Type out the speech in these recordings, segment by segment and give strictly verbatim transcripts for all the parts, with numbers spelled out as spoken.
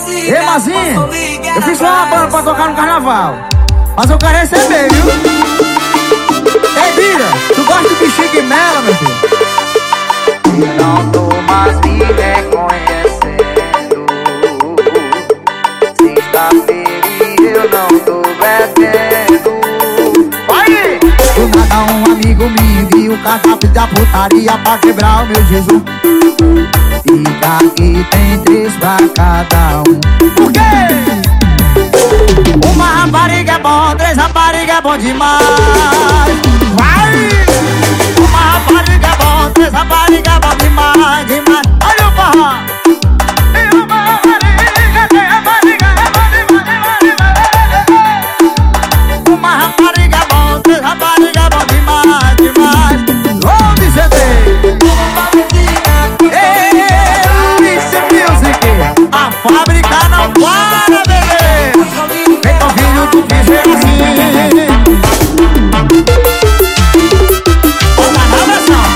Ei, Mazinho, eu fiz só uma banda pra tocar no carnaval, mas eu quero receber, viu? Ei, Bira, tu gosta de bexiga e mela, meu filho? Eu não tô mais me reconhecendo. Sexta-feira e eu não tô bebendo. Vai! Do nada um amigo me envia o cardápio da putaria pra quebrar o meu jejum. Fica aqui, tem três pra cada um. Por quê? Uma rapariga é bom, três rapariga é bom demais. Vai! Uma rapariga é bom, três rapariga é bom demais, demais. Olha o forró! E uma rapariga, três rapariga é bom demais, demais, demais. Uma rapariga é bom, três rapariga é bom demais, demais. Vamos dizer a fábrica não para, bebê. Vem com filho do piseiro assim. Bota na versão.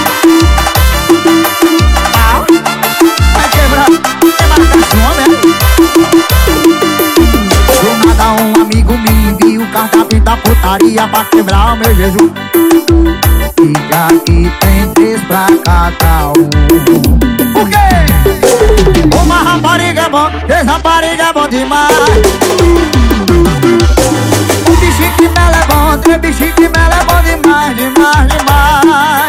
Vai quebrar. Tem marcação, né? Do nada um amigo me envia o cardápio da putaria pra quebrar o meu jejum. Fica aqui, tem três pra cada um. Por quê? Uma rapariga é bom, três rapariga é bom demais. Um bichinho que mela é bom, três bichinhos que mela é bom demais, demais, demais.